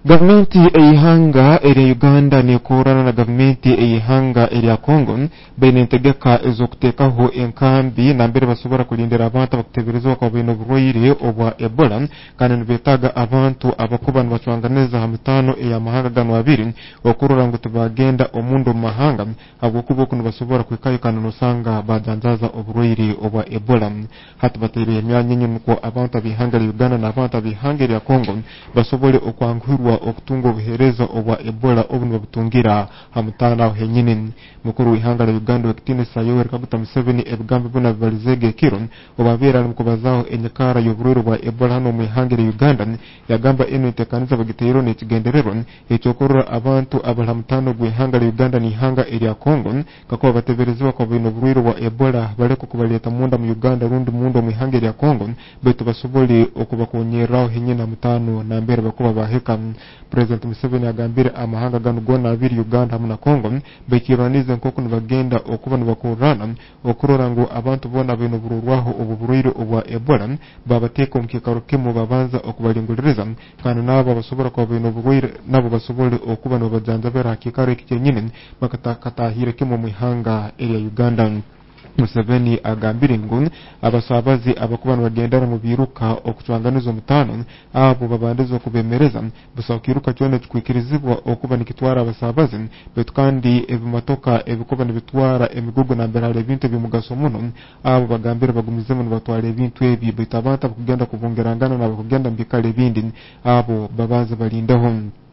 Gavumenti eyihanga erya Uganda nekorana na gavumenti eyihanga erya Congo baine entegeka ez'okuteekaho enkambi nambere basobora kulindira abantu abakuteberezebwa kwa baine oburwaire obwa Ebola kandi nibetaaga abantu abakuba nibacwanganiza ha mitano ey'amahanga gano abiri okurora ngu tibagenda omundu omu mahanga habwokuba oku nibasobora kwikayo kandi nosanga bajanjaza oburwaire obwa Ebola. Hati bateire emyanya enye nukwo abantu ab'ihanga erya Uganda n'abantu ab'ihanga erya Congo basobole okwanguhirwa okutunga obuhereza obwa Ebola obu nibabutungira ha mutana aho henyini. Mukuru w'ihanga rya Uganda wekitinisa Yoweri Kaguta Museveni ebigambo bino bibalizege ekiro obabeera nimukubazaho enyakara y'oburwaire bwa Ebola hano mu ihanga rya Uganda yagamba eno enteekaniza bagiteiro n'ekigendererwa ekyokurora abantu abali ha mutano gw'ihanga rya Uganda n'ihanga erya Congo kakuba bateberezebwa kwa baine oburwaire bwa Ebola baleka kubaleta munda mu Uganda rundi munda mu ihanga erya Congo baitu basobole okubakonyerraho henyini ha mutano nambere bakuba baheka. President Museveni agambire amahanga gano gona abiri Uganda hamwe na Congo bekiranize nk'oku nibagenda okuba nibakorana okurora ngu abantu bona baine oburwaho oburwaire obwa Ebola babateeka omu kikaro kimu babanza okubalinguliriza kandi nabo basobora kuba baine oburwaire nabo basobole okuba nibabajanjabira ha kikaro eki kyenyini bakatahire kimu mu ihanga erya Uganda. Museveni agambire ngu abasaabazi abakuba nibagendera mu biruka okucwanganiza omutano abo babandiza okubemereza busa kiruka kyona kikwikirizibwa okuba nikitwara abasaabazi baitu kandi ebimotoka ebikuba nibitwara emigugu nambere hari ebintu eby'omugaso muno abo bagambire bagumizemu nibatwara ebintu ebi baitu abantu abakugenda kubungerangana n'abakugenda mu bikala ebindi abo babanze balindeho.